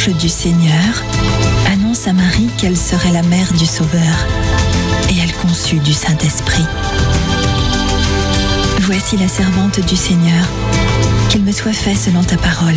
l'ange du Seigneur annonce à Marie qu'elle serait la mère du Sauveur, et elle conçut du Saint-Esprit. Voici la servante du Seigneur, qu'il me soit fait selon ta parole.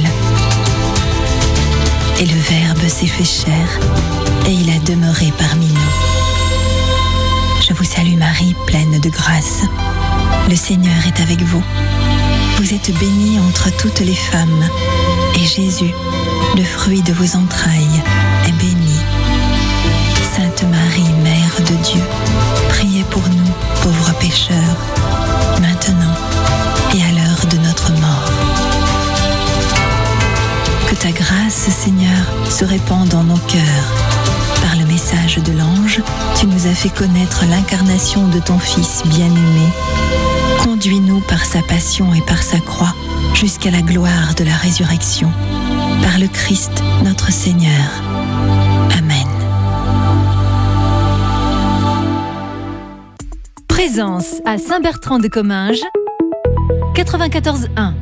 Et le Verbe s'est fait chair, et il a demeuré parmi nous. Je vous salue Marie, pleine de grâce. Le Seigneur est avec vous. Vous êtes bénie entre toutes les femmes, et Jésus, le fruit de vos entrailles, est béni. Sainte Marie, Mère de Dieu, priez pour nous, pauvres pécheurs, maintenant et à l'heure de notre mort. Que ta grâce, Seigneur, se répande dans nos cœurs. Par le message de l'ange, tu nous as fait connaître l'incarnation de ton Fils bien-aimé. Conduis-nous par sa passion et par sa croix jusqu'à la gloire de la résurrection. Par le Christ, notre Seigneur. Amen. Présence à Saint-Bertrand-de-Comminges, 94.1.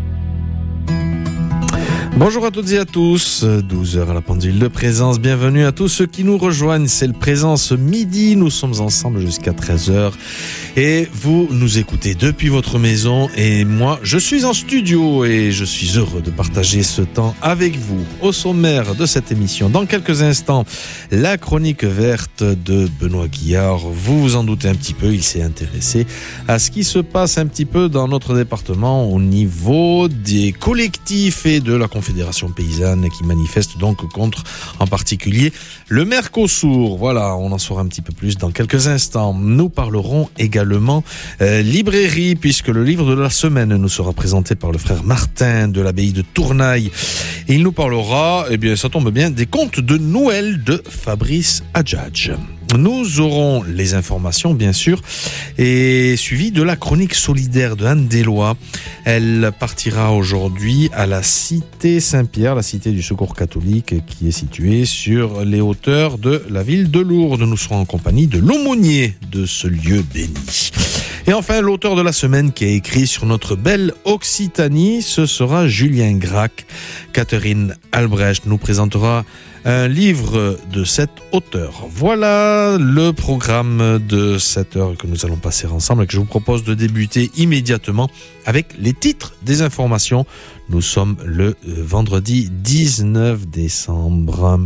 Bonjour à toutes et à tous, 12h à la pendule de Présence, bienvenue à tous ceux qui nous rejoignent, c'est le Présence midi, nous sommes ensemble jusqu'à 13h et vous nous écoutez depuis votre maison et moi je suis en studio et je suis heureux de partager ce temps avec vous. Au sommaire de cette émission, dans quelques instants, la chronique verte de Benoît Guillard, vous vous en doutez un petit peu, il s'est intéressé à ce qui se passe un petit peu dans notre département au niveau des collectifs et de la Fédération paysanne qui manifeste donc contre en particulier le Mercosur. Voilà, on en saura un petit peu plus dans quelques instants. Nous parlerons également librairie puisque le livre de la semaine nous sera présenté par le frère Martin de l'abbaye de Tournaille. Et il nous parlera, eh bien ça tombe bien, des contes de Noël de Fabrice Adjadj. Nous aurons les informations, bien sûr, et suivi de la chronique solidaire de Anne Deslois. Elle partira aujourd'hui à la cité Saint-Pierre, la cité du Secours catholique, qui est située sur les hauteurs de la ville de Lourdes. Nous serons en compagnie de l'aumônier de ce lieu béni. Et enfin, l'auteur de la semaine qui a écrit sur notre belle Occitanie, ce sera Julien Gracq. Catherine Albrecht nous présentera un livre de cet auteur. Voilà le programme de cette heure que nous allons passer ensemble et que je vous propose de débuter immédiatement avec les titres des informations. Nous sommes le vendredi 19 décembre.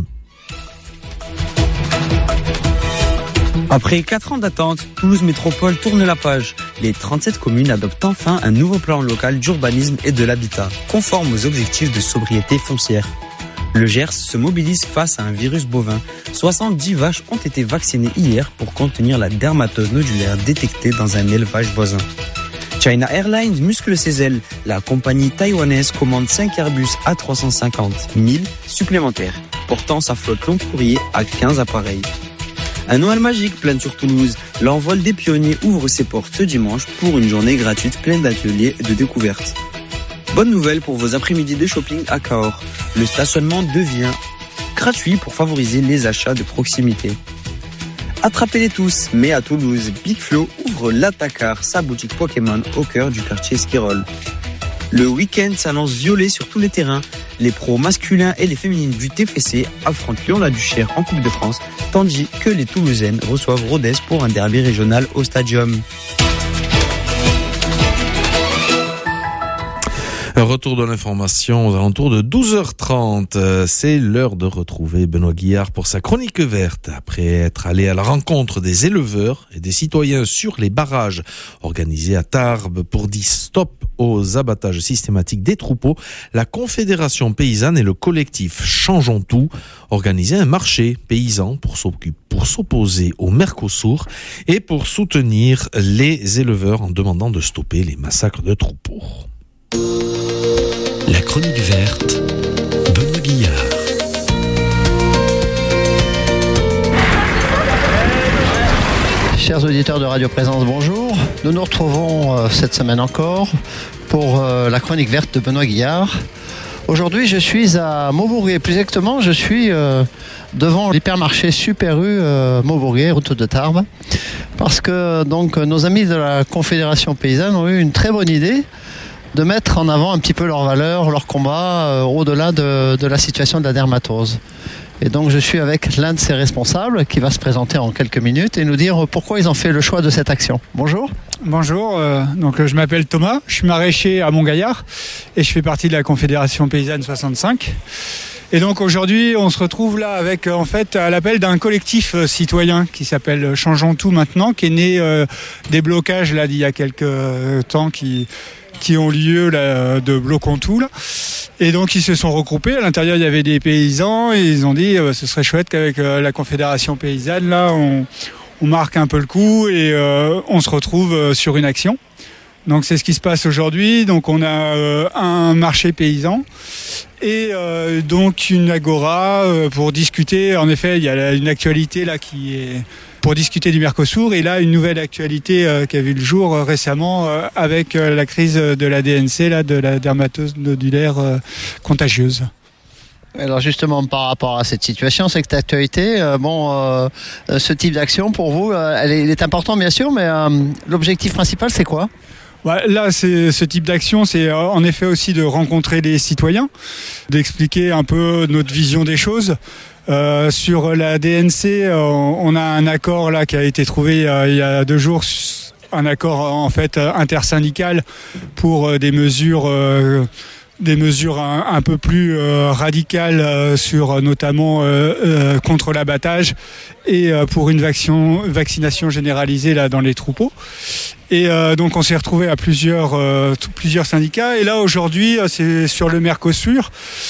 Après 4 ans d'attente, Toulouse Métropole tourne la page. Les 37 communes adoptent enfin un nouveau plan local d'urbanisme et de l'habitat, conforme aux objectifs de sobriété foncière. Le Gers se mobilise face à un virus bovin. 70 vaches ont été vaccinées hier pour contenir la dermatose nodulaire détectée dans un élevage voisin. China Airlines muscle ses ailes. La compagnie taïwanaise commande 5 Airbus A350 1000 supplémentaires, portant sa flotte long courrier à 15 appareils. Un Noël magique plane sur Toulouse. L'envol des pionniers ouvre ses portes ce dimanche pour une journée gratuite pleine d'ateliers et de découvertes. Bonne nouvelle pour vos après-midi de shopping à Cahors. Le stationnement devient gratuit pour favoriser les achats de proximité. Attrapez-les tous, mais à Toulouse, Big Flo ouvre l'Attacar, sa boutique Pokémon au cœur du quartier Skirol. Le week-end s'annonce violet sur tous les terrains. Les pros masculins et les féminines du TFC affrontent Lyon-la-Duchère en Coupe de France, tandis que les Toulousaines reçoivent Rodez pour un derby régional au Stadium. Retour de l'information aux alentours de 12h30. C'est l'heure de retrouver Benoît Guillard pour sa chronique verte. Après être allé à la rencontre des éleveurs et des citoyens sur les barrages organisés à Tarbes pour dire stop aux abattages systématiques des troupeaux, la Confédération paysanne et le collectif Changeons tout organisaient un marché paysan pour s'opposer au Mercosur et pour soutenir les éleveurs en demandant de stopper les massacres de troupeaux. La chronique verte, Benoît Guillard. Chers auditeurs de Radio Présence, bonjour. Nous nous retrouvons cette semaine encore pour la chronique verte de Benoît Guillard. Aujourd'hui, je suis à Maubourg. Plus exactement, je suis devant l'hypermarché Super U Maubourg, route de Tarbes. Parce que donc, nos amis de la Confédération paysanne ont eu une très bonne idée de mettre en avant un petit peu leurs valeurs, leur combat au-delà de la situation de la dermatose. Et donc je suis avec l'un de ces responsables qui va se présenter en quelques minutes et nous dire pourquoi ils ont fait le choix de cette action. Bonjour. Bonjour, je m'appelle Thomas, je suis maraîcher à Montgaillard et je fais partie de la Confédération Paysanne 65. Et donc aujourd'hui on se retrouve là avec à l'appel d'un collectif citoyen qui s'appelle Changeons tout maintenant, qui est né des blocages là d'il y a quelques temps qui ont lieu là, de Bloquons tout là. Et donc ils se sont regroupés, à l'intérieur il y avait des paysans et ils ont dit ce serait chouette qu'avec la Confédération Paysanne là on marque un peu le coup et on se retrouve sur une action. Donc c'est ce qui se passe aujourd'hui. Donc on a un marché paysan et donc une agora pour discuter. En effet, il y a une actualité là qui est pour discuter du Mercosur et là une nouvelle actualité qui a vu le jour récemment avec la crise de la DNC là, de la dermatose nodulaire contagieuse. Alors justement par rapport à cette situation, cette actualité, ce type d'action pour vous, il est important bien sûr, mais l'objectif principal c'est quoi ? Là, ce type d'action, c'est en effet aussi de rencontrer les citoyens, d'expliquer un peu notre vision des choses. Sur la DNC, on a un accord là qui a été trouvé il y a 2 jours, un accord en fait intersyndical pour des mesures un peu plus radicales sur notamment contre l'abattage et pour une vaccination généralisée là dans les troupeaux. Et donc on s'est retrouvé à plusieurs syndicats. Et là aujourd'hui c'est sur le Mercosur.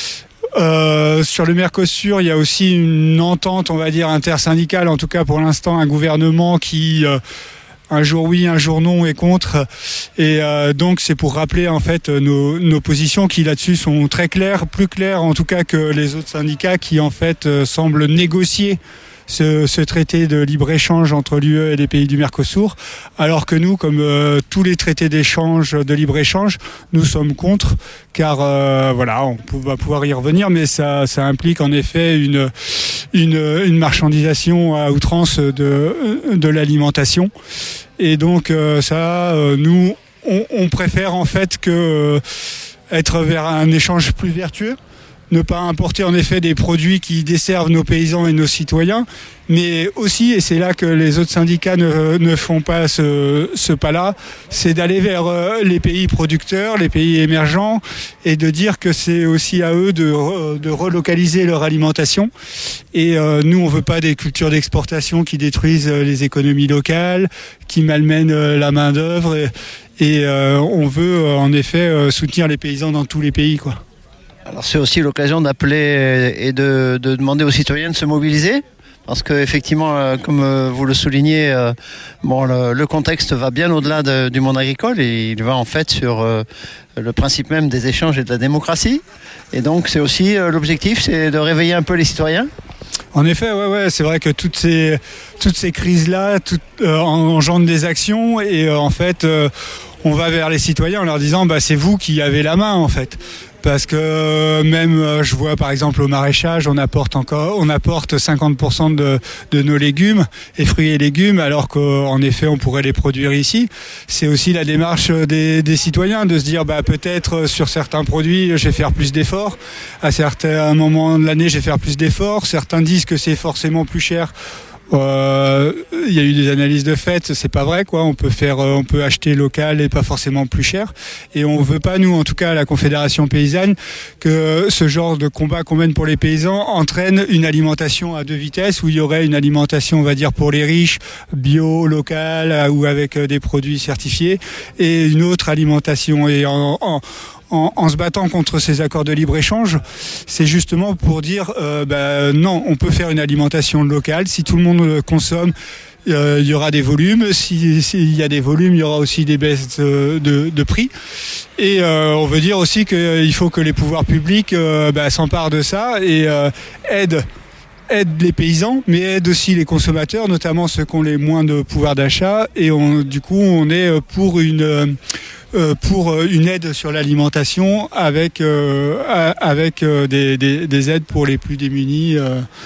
Sur le Mercosur, il y a aussi une entente, on va dire intersyndicale, en tout cas pour l'instant un gouvernement qui un jour oui, un jour non est contre. Et donc c'est pour rappeler en fait nos positions qui là-dessus sont très claires, plus claires en tout cas que les autres syndicats qui en fait semblent négocier ce traité de libre-échange entre l'UE et les pays du Mercosur, alors que nous, comme tous les traités d'échange, de libre-échange, nous sommes contre, car on va pouvoir y revenir, mais ça implique en effet une marchandisation à outrance de l'alimentation. Et donc nous, on préfère en fait que être vers un échange plus vertueux. Ne pas importer en effet des produits qui desservent nos paysans et nos citoyens, mais aussi, et c'est là que les autres syndicats ne font pas ce pas-là, c'est d'aller vers les pays producteurs, les pays émergents, et de dire que c'est aussi à eux de relocaliser leur alimentation. Et nous, on veut pas des cultures d'exportation qui détruisent les économies locales, qui malmènent la main-d'œuvre, et on veut en effet soutenir les paysans dans tous les pays, quoi. Alors c'est aussi l'occasion d'appeler et de demander aux citoyens de se mobiliser, parce qu'effectivement, comme vous le soulignez, le contexte va bien au-delà du monde agricole et il va en fait sur le principe même des échanges et de la démocratie. Et donc c'est aussi l'objectif, c'est de réveiller un peu les citoyens. En effet, c'est vrai que toutes ces crises-là engendrent des actions et en fait, on va vers les citoyens en leur disant c'est vous qui avez la main en fait. Parce que même, je vois par exemple au maraîchage, on apporte 50% de nos légumes et fruits et légumes, alors qu'en effet on pourrait les produire ici. C'est aussi la démarche des citoyens de se dire peut-être sur certains produits je vais faire plus d'efforts, à certains moments de l'année je vais faire plus d'efforts. Certains disent que c'est forcément plus cher. Il y a eu des analyses de fait, c'est pas vrai quoi. On peut acheter local et pas forcément plus cher. Et on veut pas, nous en tout cas à la Confédération Paysanne, que ce genre de combat qu'on mène pour les paysans entraîne une alimentation à 2 vitesses, où il y aurait une alimentation, on va dire, pour les riches, bio, locale ou avec des produits certifiés, et une autre alimentation. Et en se battant contre ces accords de libre-échange, c'est justement pour dire non, on peut faire une alimentation locale. Si tout le monde consomme, il y aura des volumes. S'il y a des volumes, il y aura aussi des baisses de prix. Et on veut dire aussi qu'il faut que les pouvoirs publics s'emparent de ça et aident les paysans, mais aident aussi les consommateurs, notamment ceux qui ont les moins de pouvoir d'achat. Et on est pour pour une aide sur l'alimentation avec des aides pour les plus démunis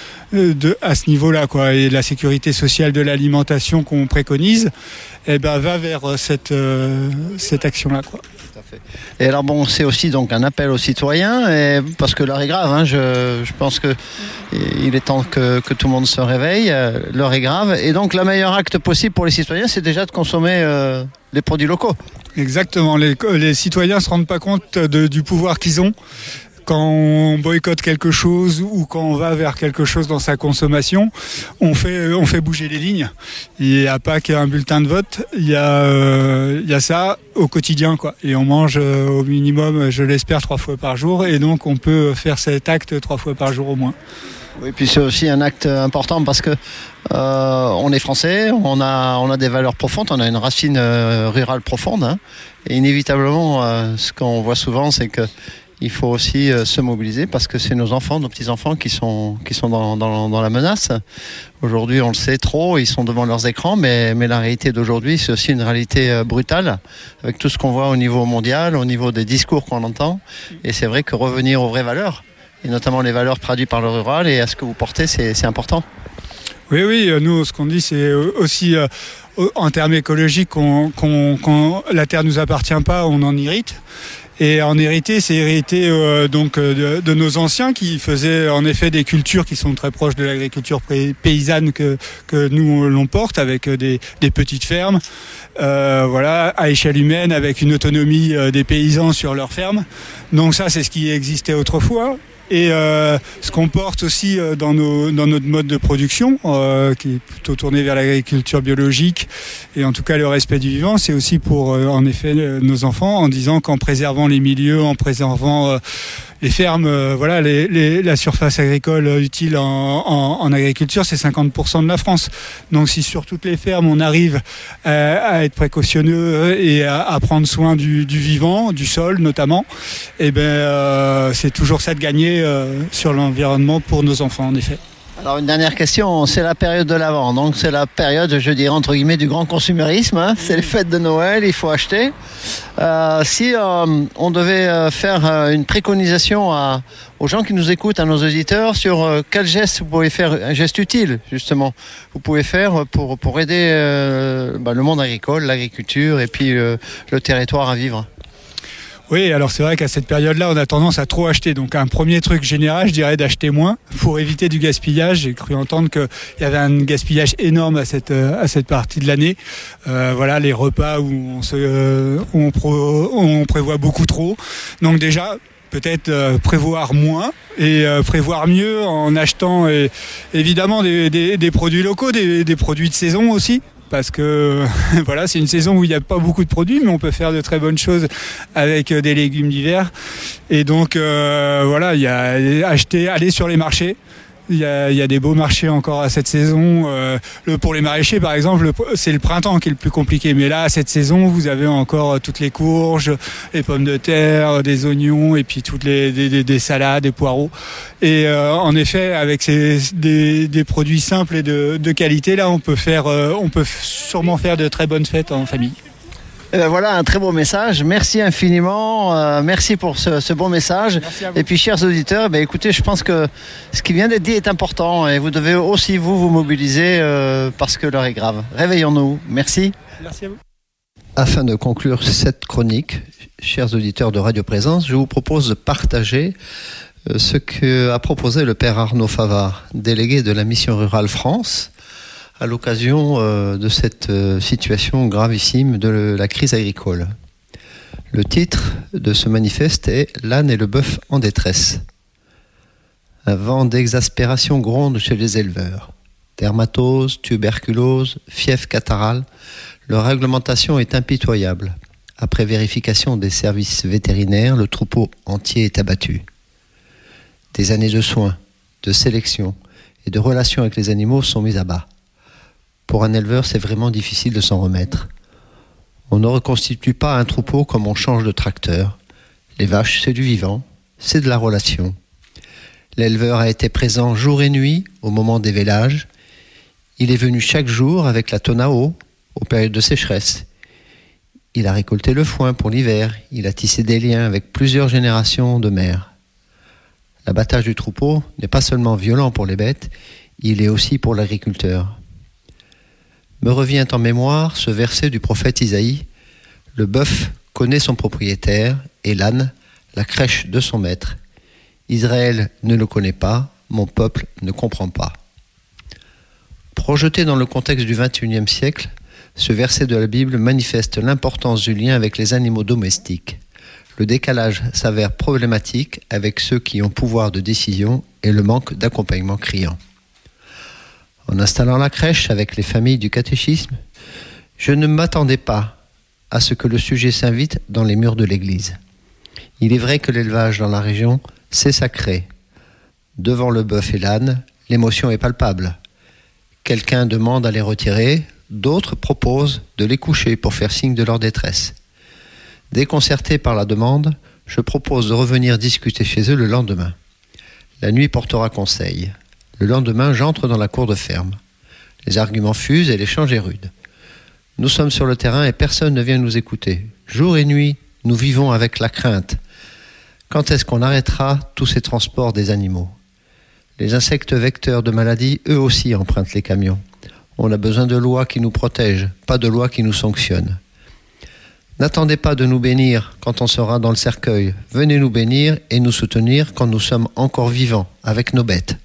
à ce niveau-là, quoi. Et la sécurité sociale de l'alimentation qu'on préconise, va vers cette action-là, quoi. Tout à fait. Et alors bon, c'est aussi donc un appel aux citoyens, parce que l'heure est grave. Hein, je pense que il est temps que tout le monde se réveille. L'heure est grave, et donc le meilleur acte possible pour les citoyens, c'est déjà de consommer les produits locaux. Exactement. Les citoyens se rendent pas compte du pouvoir qu'ils ont quand on boycotte quelque chose ou quand on va vers quelque chose dans sa consommation. On fait bouger les lignes. Il n'y a pas qu'un bulletin de vote, il y a ça au quotidien, quoi. Et on mange au minimum, je l'espère, 3 fois par jour, et donc on peut faire cet acte 3 fois par jour au moins. Oui, puis c'est aussi un acte important parce que on est français, on a des valeurs profondes, on a une racine rurale profonde, hein, et inévitablement, ce qu'on voit souvent, c'est que il faut aussi se mobiliser parce que c'est nos enfants, nos petits-enfants qui sont dans la menace. Aujourd'hui, on le sait trop, ils sont devant leurs écrans, mais la réalité d'aujourd'hui, c'est aussi une réalité brutale avec tout ce qu'on voit au niveau mondial, au niveau des discours qu'on entend. Et c'est vrai que revenir aux vraies valeurs, et notamment les valeurs traduites par le rural et à ce que vous portez, c'est important. Oui, nous, ce qu'on dit, c'est aussi en termes écologiques, la terre nous appartient pas, on en hérite. Et en hérité, c'est hérité de nos anciens qui faisaient en effet des cultures qui sont très proches de l'agriculture paysanne que nous l'on porte, avec des petites fermes, à échelle humaine, avec une autonomie des paysans sur leurs fermes. Donc ça, c'est ce qui existait autrefois. Et ce qu'on porte aussi dans notre mode de production, qui est plutôt tourné vers l'agriculture biologique et en tout cas le respect du vivant, c'est aussi pour en effet nos enfants, en disant qu'en préservant les milieux, en préservant les fermes, la surface agricole utile en agriculture, c'est 50% de la France. Donc si sur toutes les fermes on arrive à être précautionneux et à prendre soin du vivant, du sol notamment, c'est toujours ça de gagner sur l'environnement pour nos enfants en effet. Alors une dernière question, c'est la période de l'Avent, donc c'est la période, je dirais entre guillemets, du grand consumérisme, hein. C'est les fêtes de Noël, il faut acheter. Si on devait faire une préconisation aux gens qui nous écoutent, à nos auditeurs, sur quel geste vous pouvez faire, un geste utile justement, vous pouvez faire pour aider le monde agricole, l'agriculture et puis le territoire à vivre. Oui, alors c'est vrai qu'à cette période-là, on a tendance à trop acheter. Donc un premier truc général, je dirais d'acheter moins pour éviter du gaspillage. J'ai cru entendre qu'il y avait un gaspillage énorme à cette partie de l'année. Les repas où on prévoit beaucoup trop. Donc déjà, peut-être prévoir moins et prévoir mieux en achetant évidemment des produits locaux, des produits de saison aussi. Parce que c'est une saison où il n'y a pas beaucoup de produits, mais on peut faire de très bonnes choses avec des légumes d'hiver. Et donc il y a aller sur les marchés. Il y a des beaux marchés encore à cette saison. Pour les maraîchers, par exemple, c'est le printemps qui est le plus compliqué. Mais là, à cette saison, vous avez encore toutes les courges, les pommes de terre, des oignons, et puis toutes des salades, des poireaux. Et en effet, avec des produits simples et de qualité, là, on peut sûrement faire de très bonnes fêtes en famille. Voilà un très beau message, merci infiniment, merci pour ce bon message. Et puis chers auditeurs, écoutez, je pense que ce qui vient d'être dit est important et vous devez aussi vous mobiliser parce que l'heure est grave. Réveillons-nous, merci. Merci à vous. Afin de conclure cette chronique, chers auditeurs de Radio Présence, je vous propose de partager ce qu'a proposé le père Arnaud Favard, délégué de la Mission Rurale France, à l'occasion de cette situation gravissime de la crise agricole. Le titre de ce manifeste est « L'âne et le bœuf en détresse ». Un vent d'exaspération gronde chez les éleveurs. Dermatose, tuberculose, fièvre catarrhale, leur réglementation est impitoyable. Après vérification des services vétérinaires, le troupeau entier est abattu. Des années de soins, de sélection et de relations avec les animaux sont mises à bas. Pour un éleveur, c'est vraiment difficile de s'en remettre. On ne reconstitue pas un troupeau comme on change de tracteur. Les vaches, c'est du vivant, c'est de la relation. L'éleveur a été présent jour et nuit au moment des vélages. Il est venu chaque jour avec la tonne à eau aux périodes de sécheresse. Il a récolté le foin pour l'hiver. Il a tissé des liens avec plusieurs générations de mères. L'abattage du troupeau n'est pas seulement violent pour les bêtes, il est aussi pour l'agriculteur. Me revient en mémoire ce verset du prophète Isaïe. Le bœuf connaît son propriétaire et l'âne, la crèche de son maître. Israël ne le connaît pas, mon peuple ne comprend pas. Projeté dans le contexte du XXIe siècle, ce verset de la Bible manifeste l'importance du lien avec les animaux domestiques. Le décalage s'avère problématique avec ceux qui ont pouvoir de décision et le manque d'accompagnement criant. En installant la crèche avec les familles du catéchisme, je ne m'attendais pas à ce que le sujet s'invite dans les murs de l'église. Il est vrai que l'élevage dans la région, c'est sacré. Devant le bœuf et l'âne, l'émotion est palpable. Quelqu'un demande à les retirer, d'autres proposent de les coucher pour faire signe de leur détresse. Déconcerté par la demande, je propose de revenir discuter chez eux le lendemain. La nuit portera conseil. Le lendemain, j'entre dans la cour de ferme. Les arguments fusent et l'échange est rude. Nous sommes sur le terrain et personne ne vient nous écouter. Jour et nuit, nous vivons avec la crainte. Quand est-ce qu'on arrêtera tous ces transports des animaux ? Les insectes vecteurs de maladies, eux aussi, empruntent les camions. On a besoin de lois qui nous protègent, pas de lois qui nous sanctionnent. N'attendez pas de nous bénir quand on sera dans le cercueil. Venez nous bénir et nous soutenir quand nous sommes encore vivants, avec nos bêtes.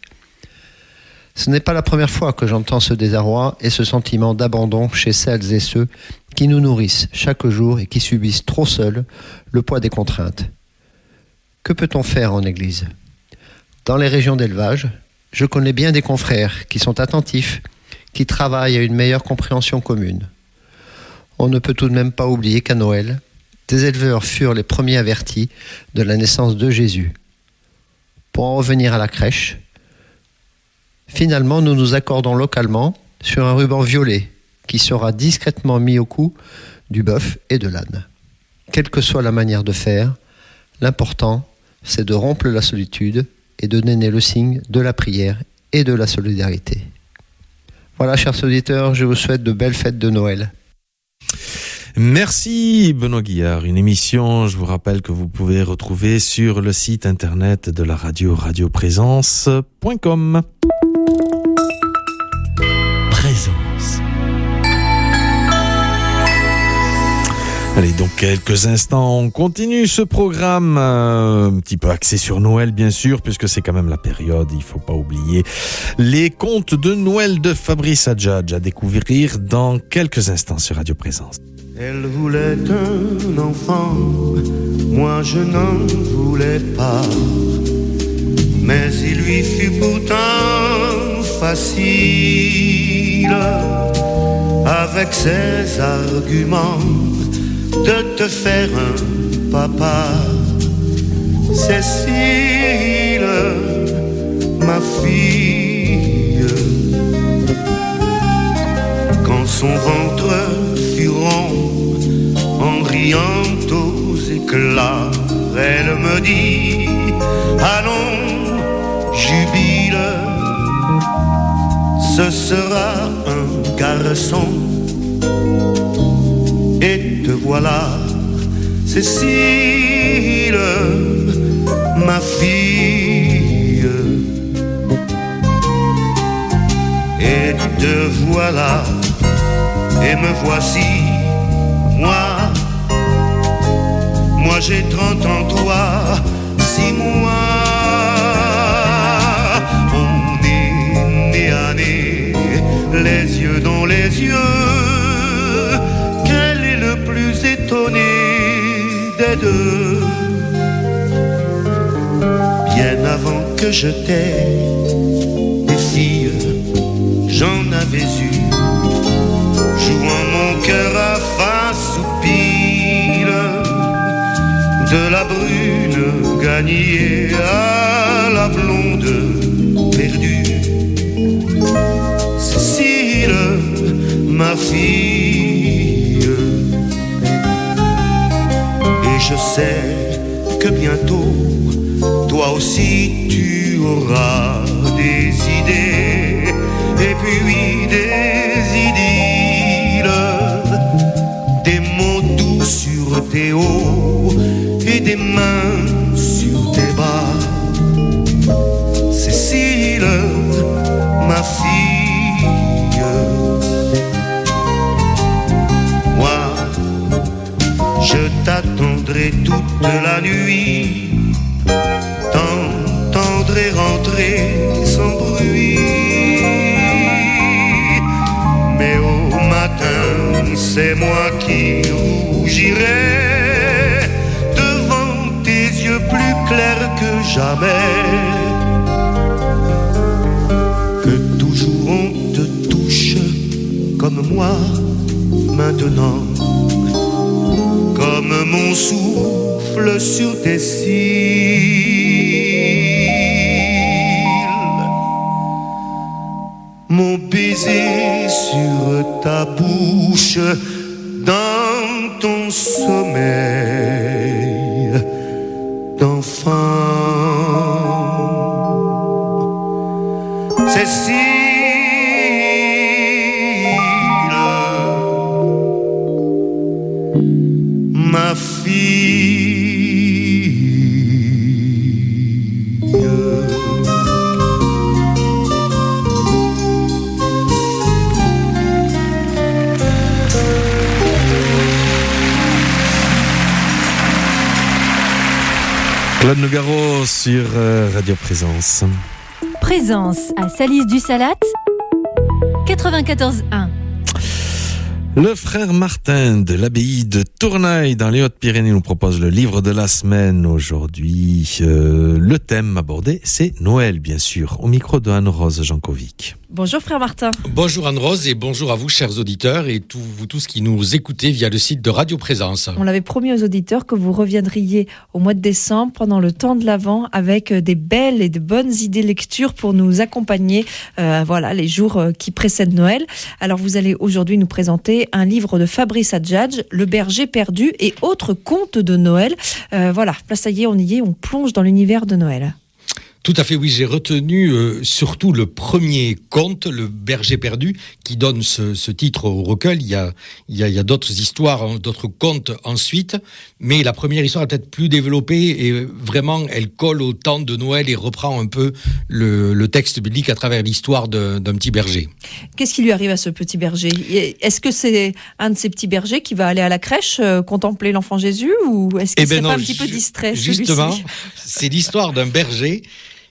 Ce n'est pas la première fois que j'entends ce désarroi et ce sentiment d'abandon chez celles et ceux qui nous nourrissent chaque jour et qui subissent trop seuls le poids des contraintes. Que peut-on faire en Église ? Dans les régions d'élevage, je connais bien des confrères qui sont attentifs, qui travaillent à une meilleure compréhension commune. On ne peut tout de même pas oublier qu'à Noël, des éleveurs furent les premiers avertis de la naissance de Jésus. Pour en revenir à la crèche, finalement nous nous accordons localement sur un ruban violet qui sera discrètement mis au cou du bœuf et de l'âne. Quelle que soit la manière de faire, l'important c'est de rompre la solitude et de donner le signe de la prière et de la solidarité. Voilà, chers auditeurs, je vous souhaite de belles fêtes de Noël. Merci Benoît Guillard. Une émission, je vous rappelle que vous pouvez retrouver sur le site internet de la radio, radioprésence.com. Présence. Allez, donc quelques instants, on continue ce programme un petit peu axé sur Noël, bien sûr, puisque c'est quand même la période, il faut pas oublier les contes de Noël de Fabrice Adjadj à découvrir dans quelques instants sur Radio Présence. Elle voulait un enfant, moi je n'en voulais pas, mais il lui fut pourtant facile, avec ses arguments, de te faire un papa. Cécile, ma fille, quand son ventre fut rond, en riant aux éclats, elle me dit, allons, jubile, ce sera un garçon. Et te voilà, Cécile, ma fille. Et te voilà, et me voici, moi j'ai 30 ans, toi, 6 mois. On est nez à nez, les yeux dans les yeux. Quel est le plus étonné des deux? Bien avant que je t'aie, des filles, j'en avais eu, jouant mon cœur à face ou pile, de la brune gagnée à la blonde perdue. Cécile, ma fille, et je sais que bientôt, toi aussi tu auras des idées, et puis des idylles, des mots doux tes hauts et des mains sur tes bras. Cécile, ma fille, moi, je t'attendrai toute la nuit, t'entendrai rentrer sans bruit. Mais au matin, c'est moi qui rougirai devant tes yeux plus clairs que jamais. Que toujours on te touche comme moi maintenant, comme mon souffle sur tes cils. Mon baiser sur ta bouche dans ton sommeil d'enfant. Cécile, ma fille. Claude Nougaro sur Radio Présence. Présence à Salis du Salat, 94.1. Le frère Martin de l'abbaye de Tournaille dans les Hautes-Pyrénées nous propose le livre de la semaine aujourd'hui. Le thème abordé, c'est Noël, bien sûr. Au micro de Anne-Rose Jankovic. Bonjour frère Martin. Bonjour Anne-Rose et bonjour à vous chers auditeurs et vous tous qui nous écoutez via le site de Radio Présence. On l'avait promis aux auditeurs que vous reviendriez au mois de décembre pendant le temps de l'Avent avec des belles et de bonnes idées lecture pour nous accompagner les jours qui précèdent Noël. Alors vous allez aujourd'hui nous présenter un livre de Fabrice Adjadj, Le berger perdu et autres contes de Noël. Là ça y est, on plonge dans l'univers de Noël. Tout à fait, oui, j'ai retenu surtout le premier conte, Le berger perdu, qui donne ce titre au recueil. Il y a d'autres histoires, d'autres contes ensuite, mais la première histoire est peut-être plus développée et vraiment elle colle au temps de Noël et reprend un peu le texte biblique à travers l'histoire d'un petit berger. Qu'est-ce qui lui arrive à ce petit berger ? Est-ce que c'est un de ces petits bergers qui va aller à la crèche contempler l'enfant Jésus ou est-ce qu'il serait pas un petit peu distrait justement, celui-ci ? C'est l'histoire d'un berger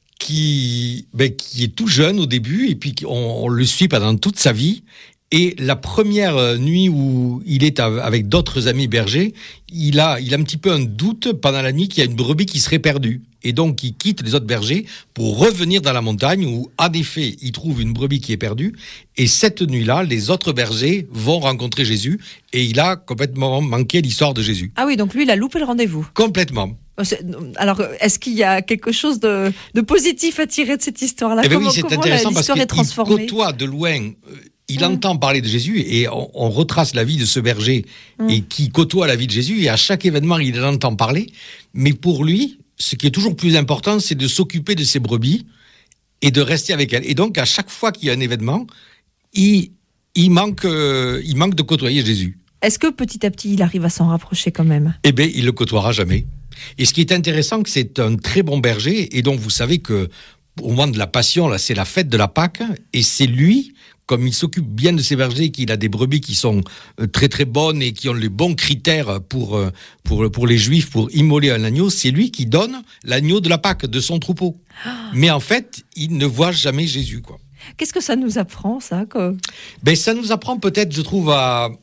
qui est tout jeune au début et puis on le suit pendant toute sa vie. Et la première nuit où il est avec d'autres amis bergers, il a un petit peu un doute pendant la nuit qu'il y a une brebis qui serait perdue. Et donc il quitte les autres bergers pour revenir dans la montagne où en effet il trouve une brebis qui est perdue. Et cette nuit-là, les autres bergers vont rencontrer Jésus et il a complètement manqué l'histoire de Jésus. Ah oui, donc lui il a loupé le rendez-vous. Complètement. Alors, est-ce qu'il y a quelque chose de positif à tirer de cette histoire-là ? Oui, c'est intéressant parce qu'il transformée côtoie de loin, il entend parler de Jésus et on retrace la vie de ce berger et qui côtoie la vie de Jésus et à chaque événement, il en entend parler. Mais pour lui, ce qui est toujours plus important, c'est de s'occuper de ses brebis et de rester avec elles. Et donc, à chaque fois qu'il y a un événement, il manque de côtoyer Jésus. Est-ce que petit à petit, il arrive à s'en rapprocher quand même ? Eh bien, il le côtoiera jamais. Et ce qui est intéressant, c'est un très bon berger. Et donc, vous savez que au moment de la Passion, là, c'est la fête de la Pâque. Et c'est lui, comme il s'occupe bien de ses bergers, qu'il a des brebis qui sont très très bonnes et qui ont les bons critères pour les Juifs pour immoler un agneau, c'est lui qui donne l'agneau de la Pâque de son troupeau. Mais en fait, il ne voit jamais Jésus, quoi. Qu'est-ce que ça nous apprend, ça ? Ça nous apprend peut-être, je trouve,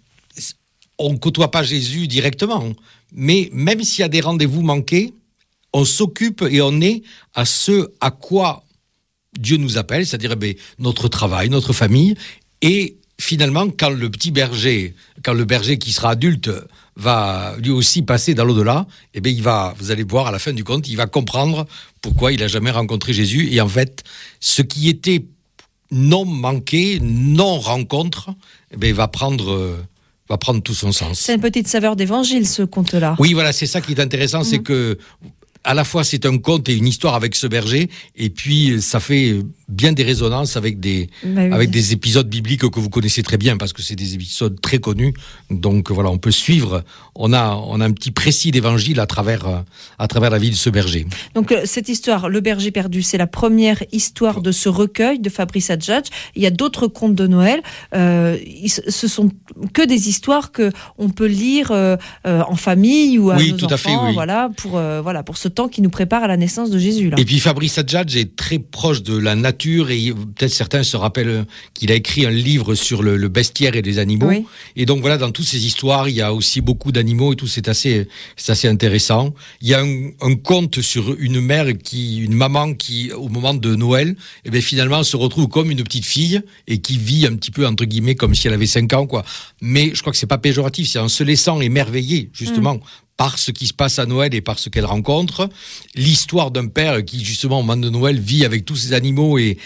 on ne côtoie pas Jésus directement, mais même s'il y a des rendez-vous manqués, on s'occupe et on est à ce à quoi Dieu nous appelle, c'est-à-dire notre travail, notre famille. Et finalement, quand le berger qui sera adulte va lui aussi passer dans l'au-delà, vous allez voir à la fin du compte, il va comprendre pourquoi il n'a jamais rencontré Jésus. Et en fait, ce qui était non manqué, non rencontre, va prendre tout son sens. C'est une petite saveur d'évangile, ce conte-là. Oui, voilà, c'est ça qui est intéressant, c'est que à la fois c'est un conte et une histoire avec ce berger, et puis ça fait bien des résonances avec des épisodes bibliques que vous connaissez très bien, parce que c'est des épisodes très connus. Donc voilà, on peut suivre. On a un petit précis d'évangile à travers la vie de ce berger. Donc cette histoire, Le berger perdu, c'est la première histoire de ce recueil de Fabrice Adjadj. Il y a d'autres contes de Noël. Ce sont que des histoires que on peut lire en famille ou à nos enfants. Fait, oui. Voilà, pour ce temps qui nous prépare à la naissance de Jésus. Là. Et puis Fabrice Adjadj est très proche de la nature, et peut-être certains se rappellent qu'il a écrit un livre sur le bestiaire et les animaux. Oui. Et donc voilà, dans toutes ces histoires, il y a aussi beaucoup d'animaux et tout. C'est assez intéressant. Il y a un conte sur une maman qui, au moment de Noël, eh bien, finalement se retrouve comme une petite fille et qui vit un petit peu, entre guillemets, comme si elle avait 5 ans, quoi. Mais je crois que c'est pas péjoratif, c'est en se laissant émerveiller, justement, par ce qui se passe à Noël et par ce qu'elle rencontre. L'histoire d'un père qui, justement, au moment de Noël, vit avec tous ses animaux et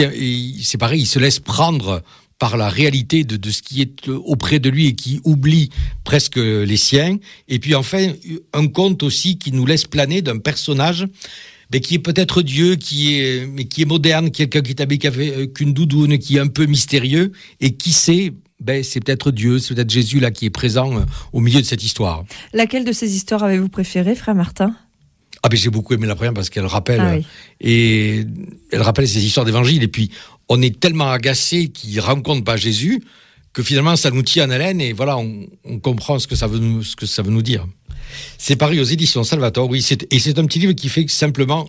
c'est pareil, il se laisse prendre par la réalité de ce qui est auprès de lui et qui oublie presque les siens. Et puis enfin, un conte aussi qui nous laisse planer d'un personnage qui est peut-être Dieu, mais qui est moderne, quelqu'un qui est habillé avec une doudoune, qui est un peu mystérieux, et qui sait... c'est peut-être Dieu, c'est peut-être Jésus là qui est présent au milieu de cette histoire. Laquelle de ces histoires avez-vous préférée, frère Martin ? J'ai beaucoup aimé la première parce qu'elle rappelle et elle rappelle ces histoires d'évangile, et puis on est tellement agacé qu'il rencontre pas Jésus que finalement ça nous tient en haleine, et voilà, on comprend ce que ça veut nous dire. C'est paru aux éditions Salvator, oui, c'est un petit livre qui fait simplement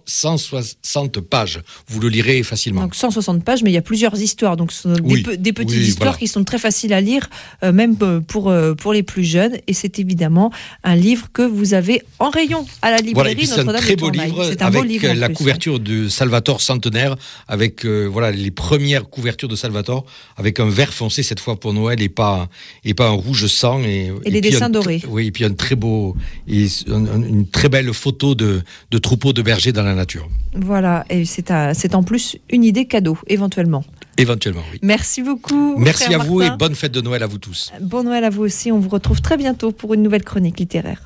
160 pages. Vous le lirez facilement. Donc 160 pages, mais il y a plusieurs histoires, donc ce sont des petites histoires qui sont très faciles à lire, même pour les plus jeunes, et c'est évidemment un livre que vous avez en rayon à la librairie Notre-Dame de Tournai. C'est un beau livre avec la couverture de Salvator centenaire, avec les premières couvertures de Salvator, avec un vert foncé cette fois pour Noël et pas un rouge sang, et les dessins dorés. Oui, et puis un très beau et une très belle photo de troupeaux de bergers dans la nature. Voilà, et c'est en plus une idée cadeau, éventuellement. Éventuellement, oui. Merci beaucoup. Merci à vous, et bonne fête de Noël à vous tous. Bon Noël à vous aussi, on vous retrouve très bientôt pour une nouvelle chronique littéraire.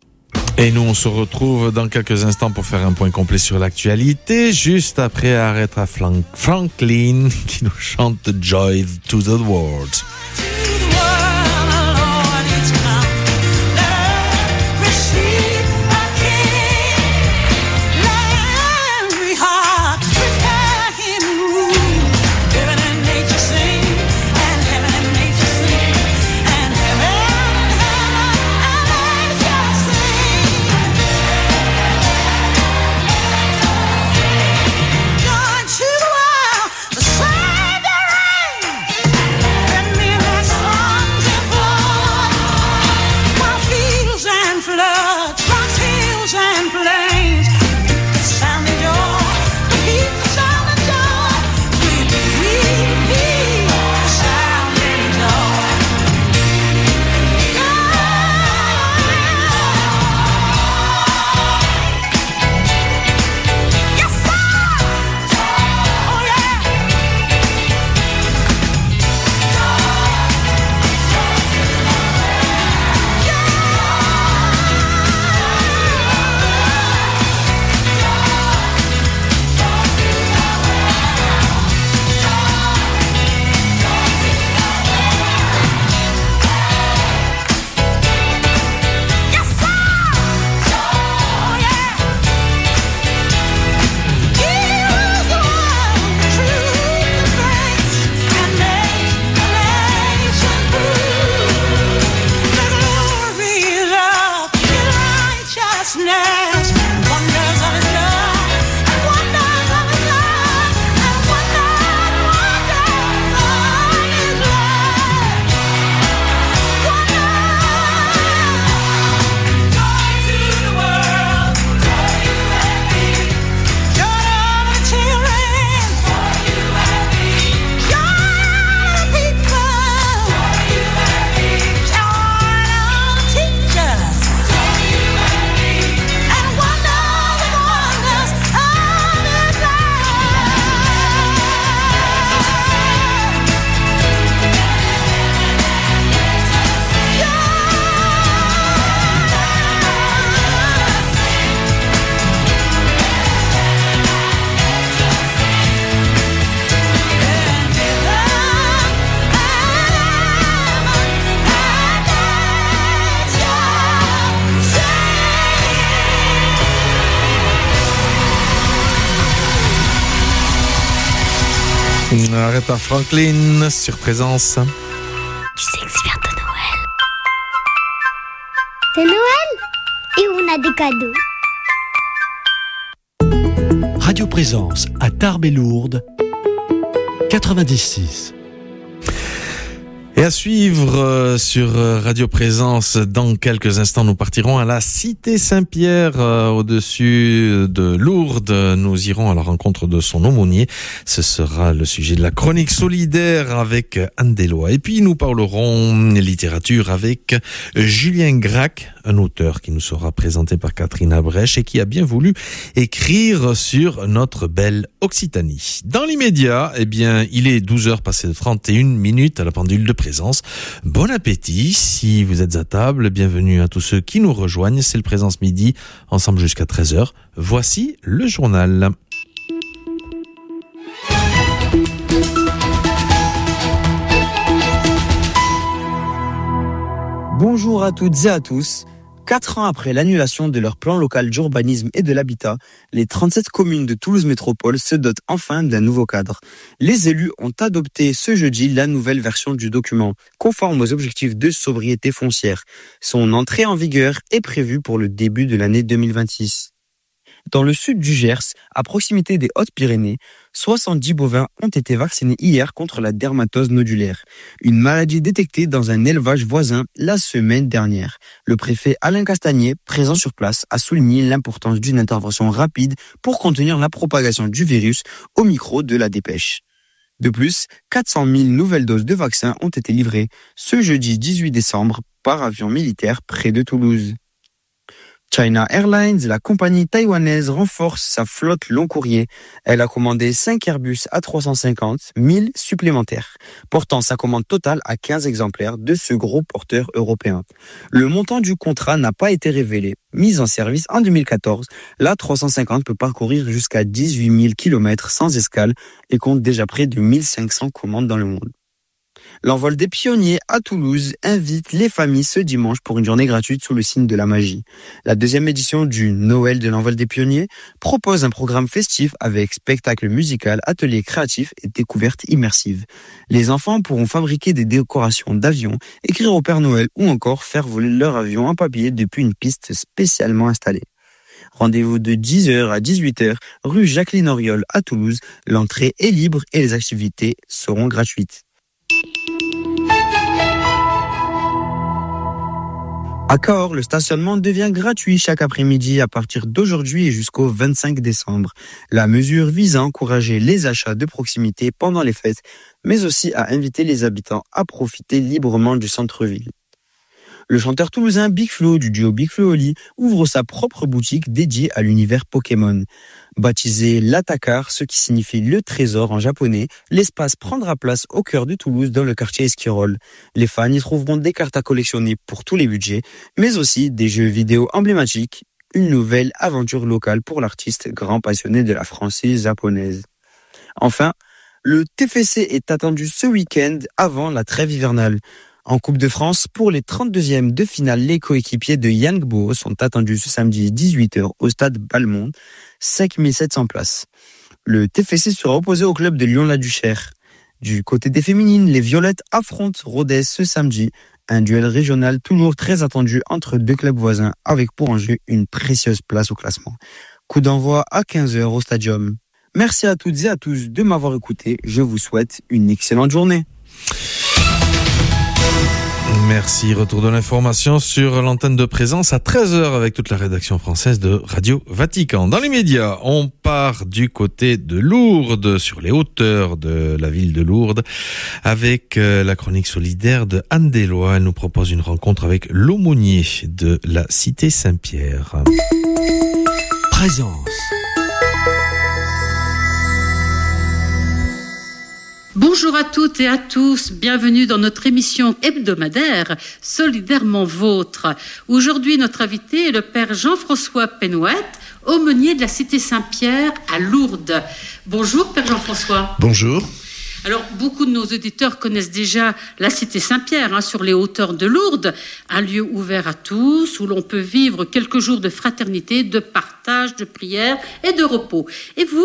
Et nous, on se retrouve dans quelques instants pour faire un point complet sur l'actualité, juste après Aretha Franklin qui nous chante Joy to the World. Let me Aretha Franklin sur Présence. Tu sais que c'est bientôt Noël. C'est Noël et on a des cadeaux. Radio Présence à Tarbes et Lourdes, 96. Et à suivre sur Radio Présence, dans quelques instants, nous partirons à la Cité Saint-Pierre, au-dessus de Lourdes. Nous irons à la rencontre de son aumônier. Ce sera le sujet de la chronique solidaire avec Anne Deslois. Et puis, nous parlerons littérature avec Julien Gracq, un auteur qui nous sera présenté par Catherine Abrèche et qui a bien voulu écrire sur notre belle Occitanie. Dans l'immédiat, eh bien, il est 12h passé de 31 minutes à la pendule de Présence. Bon appétit si vous êtes à table. Bienvenue à tous ceux qui nous rejoignent. C'est le Présence Midi, ensemble jusqu'à 13h. Voici le journal. Bonjour à toutes et à tous. 4 ans après l'annulation de leur plan local d'urbanisme et de l'habitat, les 37 communes de Toulouse Métropole se dotent enfin d'un nouveau cadre. Les élus ont adopté ce jeudi la nouvelle version du document, conforme aux objectifs de sobriété foncière. Son entrée en vigueur est prévue pour le début de l'année 2026. Dans le sud du Gers, à proximité des Hautes-Pyrénées, 70 bovins ont été vaccinés hier contre la dermatose nodulaire, une maladie détectée dans un élevage voisin la semaine dernière. Le préfet Alain Castagnier, présent sur place, a souligné l'importance d'une intervention rapide pour contenir la propagation du virus au micro de la dépêche. De plus, 400 000 nouvelles doses de vaccins ont été livrées ce jeudi 18 décembre par avion militaire près de Toulouse. China Airlines, la compagnie taïwanaise, renforce sa flotte long courrier. Elle a commandé 5 Airbus A350, 1000 supplémentaires, portant sa commande totale à 15 exemplaires de ce gros porteur européen. Le montant du contrat n'a pas été révélé. Mise en service en 2014, l'A350 peut parcourir jusqu'à 18 000 km sans escale et compte déjà près de 1500 commandes dans le monde. L'envol des pionniers à Toulouse invite les familles ce dimanche pour une journée gratuite sous le signe de la magie. La 2e édition du Noël de l'envol des pionniers propose un programme festif avec spectacle musical, ateliers créatifs et découvertes immersives. Les enfants pourront fabriquer des décorations d'avions, écrire au Père Noël ou encore faire voler leur avion en papier depuis une piste spécialement installée. Rendez-vous de 10h à 18h, rue Jacqueline Auriol à Toulouse. L'entrée est libre et les activités seront gratuites. À Cahors, le stationnement devient gratuit chaque après-midi à partir d'aujourd'hui et jusqu'au 25 décembre. La mesure vise à encourager les achats de proximité pendant les fêtes, mais aussi à inviter les habitants à profiter librement du centre-ville. Le chanteur toulousain Big Flo du duo Big Flo Oli ouvre sa propre boutique dédiée à l'univers Pokémon. Baptisé l'Atakar, ce qui signifie le trésor en japonais, l'espace prendra place au cœur de Toulouse dans le quartier Esquirol. Les fans y trouveront des cartes à collectionner pour tous les budgets, mais aussi des jeux vidéo emblématiques, une nouvelle aventure locale pour l'artiste grand passionné de la franchise japonaise. Enfin, le TFC est attendu ce week-end avant la trêve hivernale. En Coupe de France, pour les 32e de finale, les coéquipiers de Yann Gbo sont attendus ce samedi 18h au stade Balmont, 5700 places. Le TFC sera opposé au club de Lyon-la-Duchère. Du côté des féminines, les Violettes affrontent Rodez ce samedi, un duel régional toujours très attendu entre deux clubs voisins avec pour enjeu une précieuse place au classement. Coup d'envoi à 15h au Stadium. Merci à toutes et à tous de m'avoir écouté. Je vous souhaite une excellente journée. Merci. Retour de l'information sur l'antenne de Présence à 13h avec toute la rédaction française de Radio Vatican. Dans les médias, on part du côté de Lourdes, sur les hauteurs de la ville de Lourdes, avec la chronique solidaire de Anne Deslois. Elle nous propose une rencontre avec l'aumônier de la Cité Saint-Pierre. Présence. Bonjour à toutes et à tous, bienvenue dans notre émission hebdomadaire Solidairement Vôtre. Aujourd'hui, notre invité est le père Jean-François Penouette, aumônier de la Cité Saint-Pierre à Lourdes. Bonjour père Jean-François. Bonjour. Alors, beaucoup de nos auditeurs connaissent déjà la Cité Saint-Pierre, sur les hauteurs de Lourdes, un lieu ouvert à tous où l'on peut vivre quelques jours de fraternité, de partage, de prière et de repos. Et vous,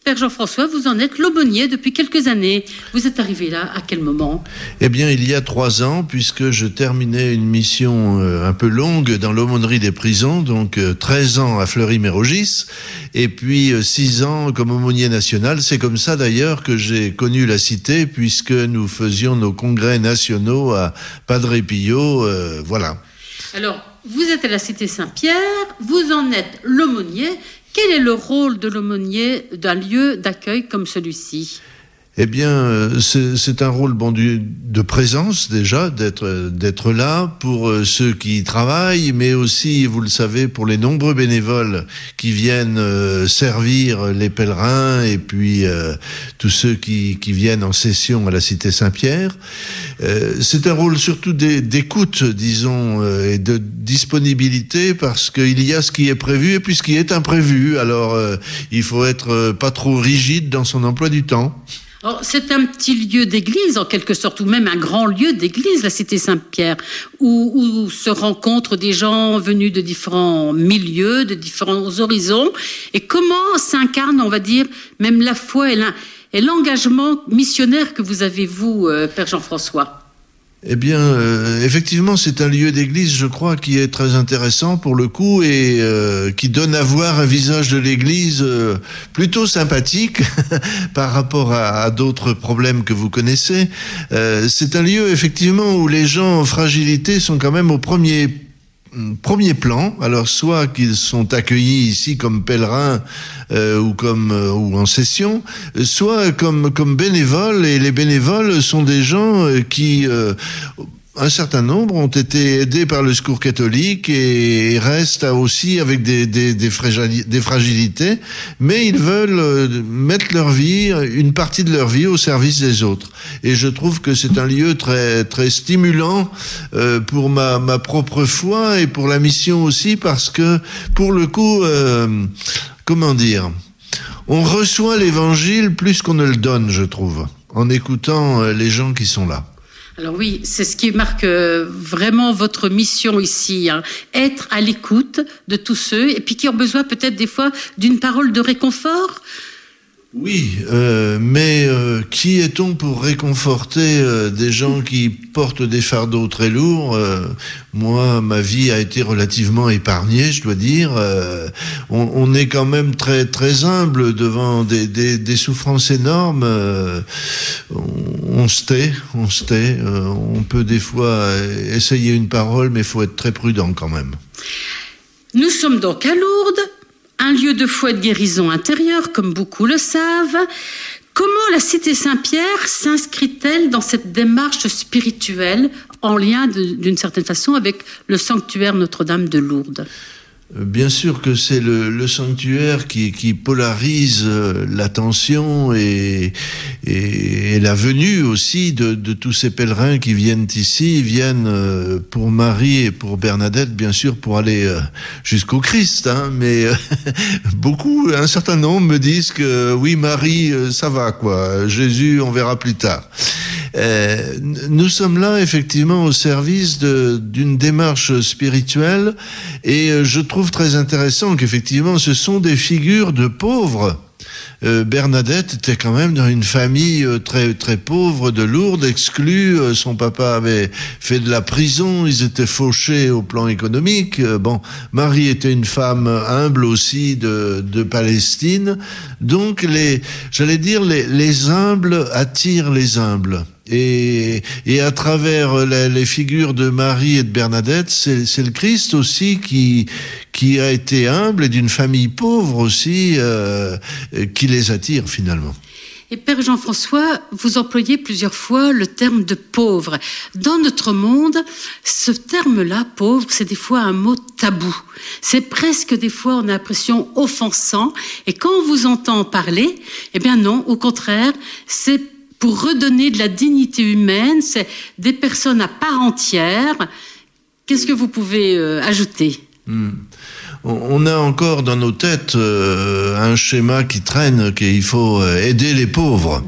Père Jean-François, vous en êtes l'aumônier depuis quelques années. Vous êtes arrivé là à quel moment ? Eh bien, il y a 3 ans, puisque je terminais une mission un peu longue dans l'aumônerie des prisons, donc 13 ans à Fleury-Mérogis, et puis 6 ans comme aumônier national. C'est comme ça d'ailleurs que j'ai connu la cité, puisque nous faisions nos congrès nationaux à Padre Pio, voilà. Alors, vous êtes à la cité Saint-Pierre, vous en êtes l'aumônier. Quel est le rôle de l'aumônier d'un lieu d'accueil comme celui-ci ? Eh bien, c'est un rôle de présence déjà, d'être là pour ceux qui y travaillent, mais aussi, vous le savez, pour les nombreux bénévoles qui viennent servir les pèlerins et puis tous ceux qui viennent en session à la cité Saint-Pierre. C'est un rôle surtout d'écoute, disons, et de disponibilité, parce qu'il y a ce qui est prévu et puis ce qui est imprévu. Alors, il faut être pas trop rigide dans son emploi du temps. Alors, c'est un petit lieu d'église, en quelque sorte, ou même un grand lieu d'église, la cité Saint-Pierre, où se rencontrent des gens venus de différents milieux, de différents horizons. Et comment s'incarne, on va dire, même la foi et l'engagement missionnaire que vous avez, vous, Père Jean-François ? Eh bien, effectivement, c'est un lieu d'église, je crois, qui est très intéressant pour le coup et qui donne à voir un visage de l'église plutôt sympathique par rapport à d'autres problèmes que vous connaissez. C'est un lieu, effectivement, où les gens en fragilité sont quand même au premier plan. Alors, soit qu'ils sont accueillis ici comme pèlerins ou en session, soit comme bénévoles, et les bénévoles sont des gens qui un certain nombre ont été aidés par le Secours catholique et restent aussi avec des fragilités, mais ils veulent mettre leur vie, une partie de leur vie au service des autres. Et je trouve que c'est un lieu très, très stimulant pour ma propre foi et pour la mission aussi, parce que, pour le coup, comment dire, on reçoit l'évangile plus qu'on ne le donne, je trouve, en écoutant les gens qui sont là. Alors oui, c'est ce qui marque vraiment votre mission ici, hein. Être à l'écoute de tous ceux, et puis qui ont besoin peut-être des fois d'une parole de réconfort. Oui, mais qui est-on pour réconforter des gens qui portent des fardeaux très lourds ? Moi, ma vie a été relativement épargnée, je dois dire. On est quand même très très humble devant des souffrances énormes. On se tait. On peut des fois essayer une parole, mais il faut être très prudent quand même. Nous sommes donc à Lourdes. Un lieu de foi et de guérison intérieure, comme beaucoup le savent. Comment la cité Saint-Pierre s'inscrit-elle dans cette démarche spirituelle en lien, d'une certaine façon, avec le sanctuaire Notre-Dame de Lourdes ? Bien sûr que c'est le sanctuaire qui polarise l'attention et la venue aussi de tous ces pèlerins qui viennent ici. Ils viennent pour Marie et pour Bernadette, bien sûr, pour aller jusqu'au Christ, hein, mais beaucoup, un certain nombre me disent que oui, Marie, ça va, quoi. Jésus, on verra plus tard. Nous sommes là effectivement au service d'une démarche spirituelle, et je trouve très intéressant qu'effectivement ce sont des figures de pauvres. Bernadette était quand même dans une famille très très pauvre de Lourdes, exclue. Son papa avait fait de la prison, ils étaient fauchés au plan économique. Marie était une femme humble aussi de Palestine. Donc les humbles attirent les humbles. Et à travers les figures de Marie et de Bernadette, c'est le Christ aussi qui a été humble et d'une famille pauvre aussi, qui les attire finalement. Et Père Jean-François, vous employez plusieurs fois le terme de pauvre. Dans notre monde, ce terme-là, pauvre, c'est des fois un mot tabou. C'est presque des fois, on a l'impression, offensant. Et quand on vous entend parler, eh bien non, au contraire, c'est pour redonner de la dignité humaine, c'est des personnes à part entière. Qu'est-ce que vous pouvez ajouter ? On a encore dans nos têtes un schéma qui traîne, qu'il faut aider les pauvres.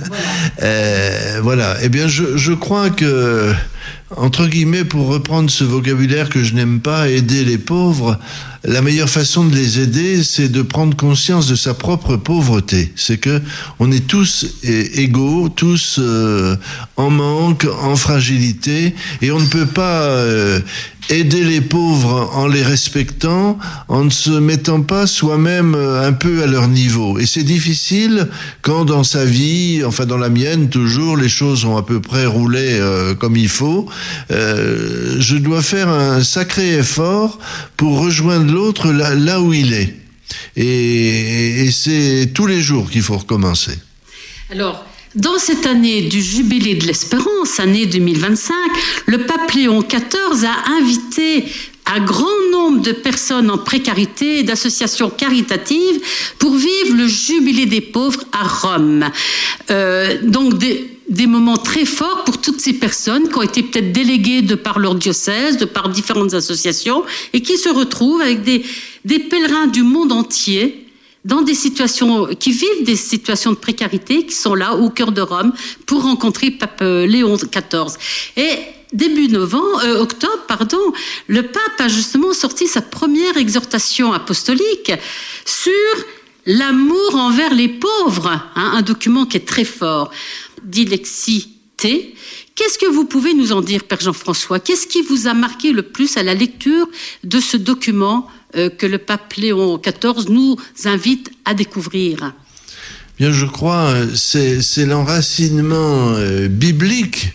Voilà. Eh bien, je crois que, entre guillemets, pour reprendre ce vocabulaire que je n'aime pas, aider les pauvres, la meilleure façon de les aider, c'est de prendre conscience de sa propre pauvreté. C'est que on est tous égaux, tous en manque, en fragilité, et on ne peut pas aider les pauvres en les respectant, en ne se mettant pas soi-même un peu à leur niveau. Et c'est difficile quand dans sa vie, enfin dans la mienne toujours, les choses ont à peu près roulé comme il faut. Je dois faire un sacré effort pour rejoindre l'autre là où il est. Et c'est tous les jours qu'il faut recommencer. Alors, dans cette année du Jubilé de l'Espérance, année 2025, le pape Léon XIV a invité un grand nombre de personnes en précarité et d'associations caritatives pour vivre le Jubilé des pauvres à Rome. Donc des moments très forts pour toutes ces personnes qui ont été peut-être déléguées de par leur diocèse, de par différentes associations, et qui se retrouvent avec des pèlerins du monde entier dans des situations, qui vivent des situations de précarité, qui sont là au cœur de Rome pour rencontrer pape Léon XIV. Et début octobre, le pape a justement sorti sa première exhortation apostolique sur l'amour envers les pauvres, un document qui est très fort. Dilexi T. Qu'est-ce que vous pouvez nous en dire, Père Jean-François? Qu'est-ce qui vous a marqué le plus à la lecture de ce document que le pape Léon XIV nous invite à découvrir? Bien, je crois, c'est l'enracinement biblique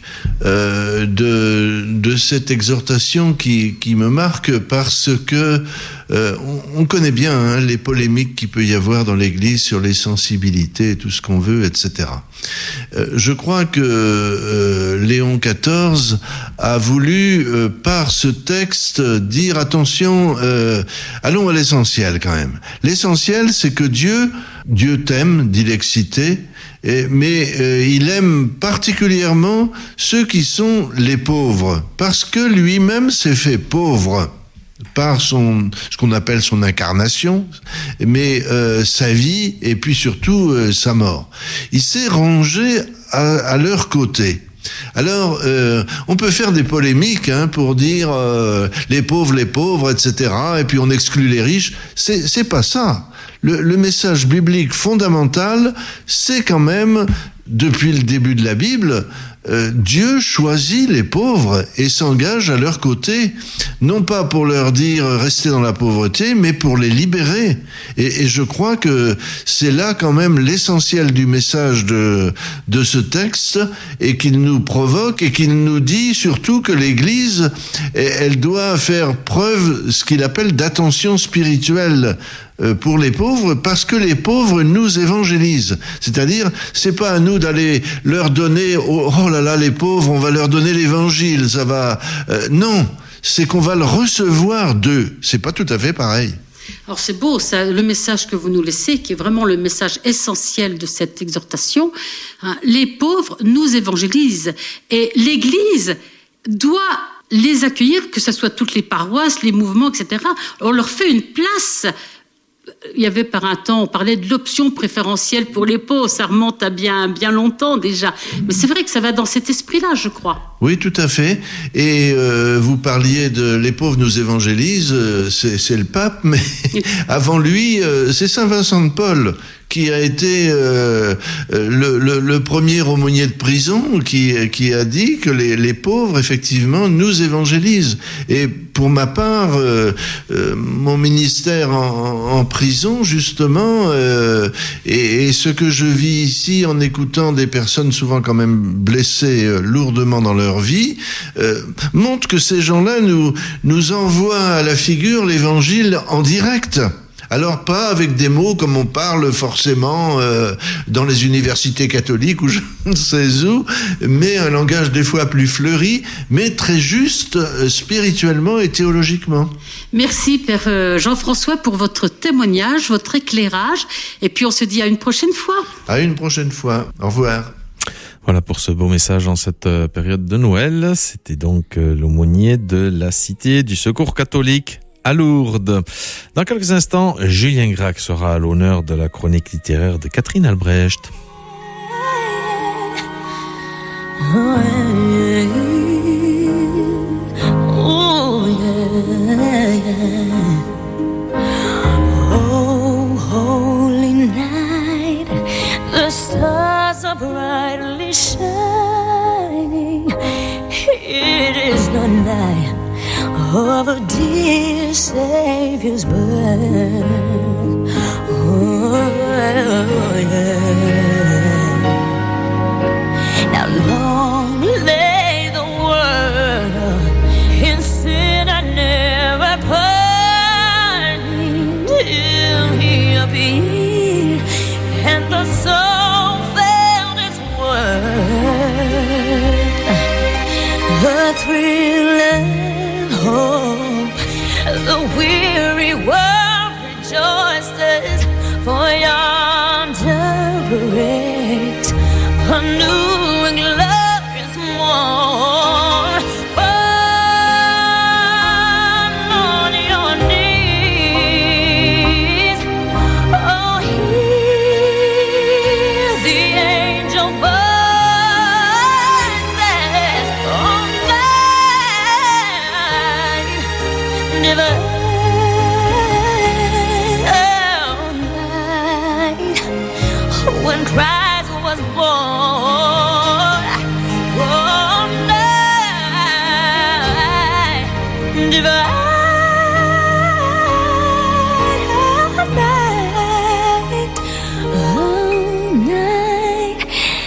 de cette exhortation qui me marque, parce que on connaît bien les polémiques qu'il peut y avoir dans l'Église sur les sensibilités, tout ce qu'on veut, etc. Je crois que Léon XIV a voulu, par ce texte, dire attention, allons à l'essentiel quand même. L'essentiel, c'est que Dieu t'aime, dit l'excité, mais il aime particulièrement ceux qui sont les pauvres, parce que lui-même s'est fait pauvre par ce qu'on appelle son incarnation, mais sa vie et puis surtout sa mort. Il s'est rangé à leur côté. Alors, on peut faire des polémiques pour dire les pauvres, etc. Et puis on exclut les riches. C'est pas ça. Le message biblique fondamental, c'est quand même, depuis le début de la Bible, Dieu choisit les pauvres et s'engage à leur côté, non pas pour leur dire restez dans la pauvreté, mais pour les libérer. Et je crois que c'est là quand même l'essentiel du message de ce texte, et qu'il nous provoque et qu'il nous dit surtout que l'Église, elle doit faire preuve, ce qu'il appelle d'attention spirituelle pour les pauvres, parce que les pauvres nous évangélisent. C'est-à-dire, c'est pas à nous d'aller leur donner oh là là les pauvres, on va leur donner l'évangile, ça va non, c'est qu'on va le recevoir d'eux. C'est pas tout à fait pareil. Alors c'est beau, ça, le message que vous nous laissez, qui est vraiment le message essentiel de cette exhortation. Les pauvres nous évangélisent, et l'Église doit les accueillir, que ce soit toutes les paroisses, les mouvements, etc. On leur fait une place. Il y avait par un temps, on parlait de l'option préférentielle pour les pauvres, ça remonte à bien longtemps déjà. Mais c'est vrai que ça va dans cet esprit-là, je crois. Oui, tout à fait. Et vous parliez de les pauvres nous évangélisent, c'est le pape, mais avant lui, c'est Saint Vincent de Paul qui a été le premier aumônier de prison qui a dit que les pauvres, effectivement, nous évangélisent. Et pour ma part, mon ministère en prison, justement, et ce que je vis ici en écoutant des personnes souvent quand même blessées lourdement dans leur vie, montre que ces gens-là nous envoient à la figure l'évangile en direct. Alors pas avec des mots comme on parle forcément dans les universités catholiques ou je ne sais où, mais un langage des fois plus fleuri, mais très juste spirituellement et théologiquement. Merci Père Jean-François pour votre témoignage, votre éclairage, et puis on se dit à une prochaine fois. À une prochaine fois. Au revoir. Voilà pour ce beau message en cette période de Noël. C'était donc l'aumônier de la Cité du Secours catholique à Lourdes. Dans quelques instants, Julien Gracq sera à l'honneur de la chronique littéraire de Catherine Albrecht. the stars are brightly shining. It is the night of a dear Savior's birth. Oh, yeah. Now long lay the world in sin and never parting till He appeared, and the soul felt its worth. The thrill and hope, the weary world rejoices, for yonder breaks a new and glorious morn. Fall on your knees, oh, hear the angel voices, oh, night divine. When Christ was born, one night, divine night, oh night,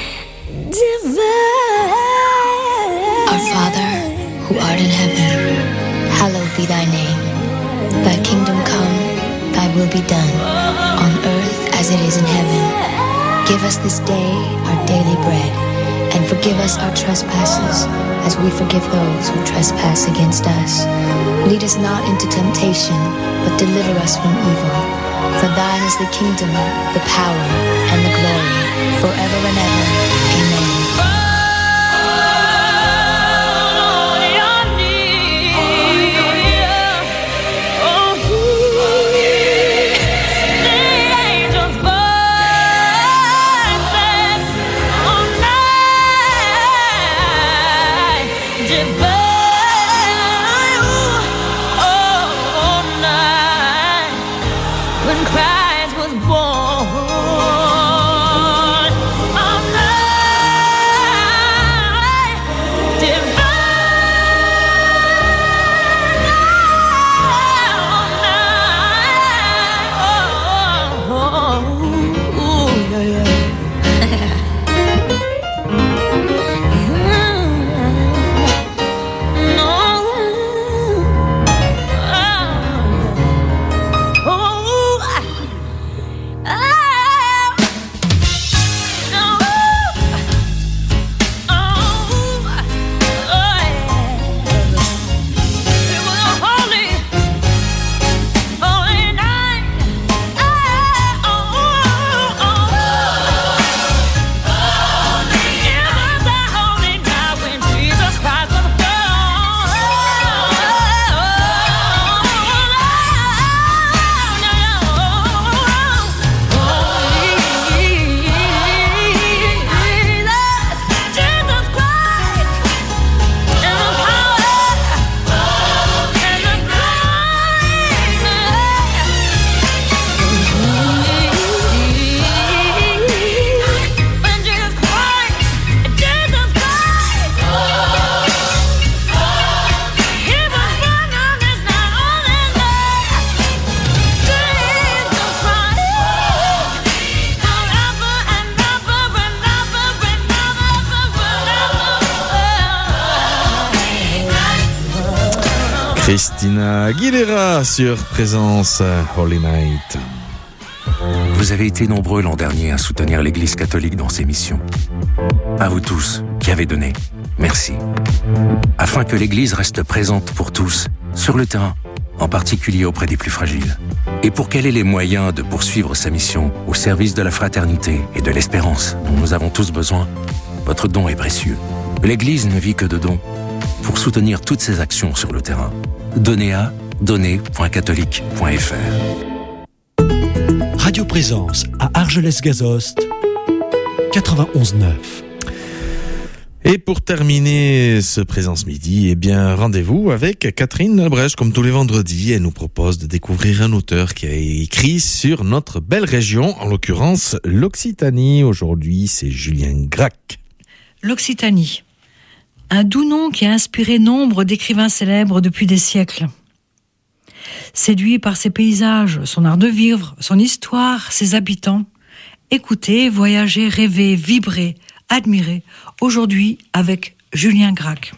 divine. Our Father, who art in heaven, hallowed be thy name. Thy kingdom come, thy will be done, on earth as it is in heaven. Give us this day our daily bread, and forgive us our trespasses, as we forgive those who trespass against us. Lead us not into temptation, but deliver us from evil. For thine is the kingdom, the power, and the glory, forever and ever. Amen. When Christ was born, all night, divine, all night, oh, yeah, yeah. Christina Aguilera sur Présence Holy Night. Vous avez été nombreux l'an dernier à soutenir l'Église catholique dans ses missions. À vous tous qui avez donné, merci. Afin que l'Église reste présente pour tous, sur le terrain, en particulier auprès des plus fragiles. Et pour qu'elle ait les moyens de poursuivre sa mission au service de la fraternité et de l'espérance dont nous avons tous besoin, votre don est précieux. L'Église ne vit que de dons. Pour soutenir toutes ces actions sur le terrain, donnez à donner.catholique.fr. Radio Présence à Argelès-Gazost, 91.9. Et pour terminer ce Présence Midi, eh bien, rendez-vous avec Catherine Labrèche, comme tous les vendredis. Elle nous propose de découvrir un auteur qui a écrit sur notre belle région, en l'occurrence l'Occitanie. Aujourd'hui, c'est Julien Gracq. L'Occitanie. Un doux nom qui a inspiré nombre d'écrivains célèbres depuis des siècles. Séduit par ses paysages, son art de vivre, son histoire, ses habitants, écoutez, voyagez, rêvez, vibrez, admirez, aujourd'hui avec Julien Gracq.